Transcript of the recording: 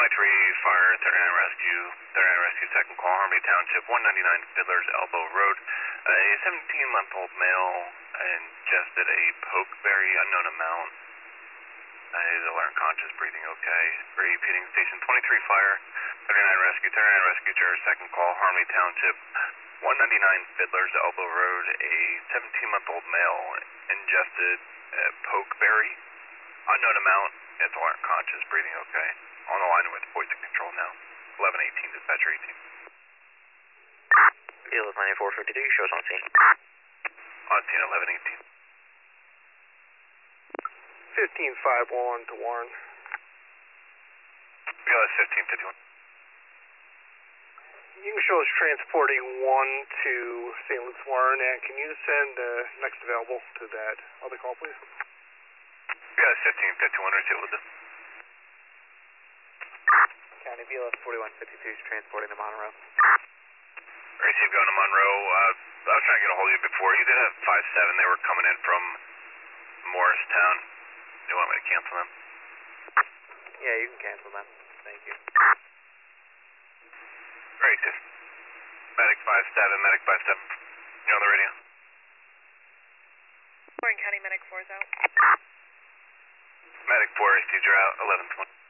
Fire, 39 Rescue, second call, Harmony Township, 199 Fiddler's Elbow Road. A 17-month-old male ingested a pokeberry, unknown amount. Is alert, conscious, breathing okay. Repeating, station 23 Fire, 39 Rescue, Chair, second call, Harmony Township, 199 Fiddler's Elbow Road. A 17-month-old male ingested a pokeberry, unknown amount. It's alert, conscious, breathing okay. On the line with poison control now. 1118, dispatcher 18. Field 9452, shows on scene. On scene 1118. 15-5-1 to Warren. BLS 1551. You can show us transporting 1 to St. Luke's Warren, and can you send next available to that other call, please? BLS 1551, receive with this. County BLS 4152 is transporting to Monroe. Receive going to Monroe. I was trying to get a hold of you before. You did have 5-7. They were coming in from Morristown. Do you want me to cancel them? Yeah, you can cancel them. Thank you. Great. Medic 5-7, Medic 5-7. You on the radio? Warren County Medic 4 is out. Medic 4, receive, you're out, 1120.